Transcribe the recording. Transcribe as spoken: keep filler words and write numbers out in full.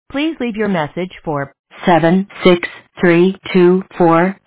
Please leave your message for seven six three two four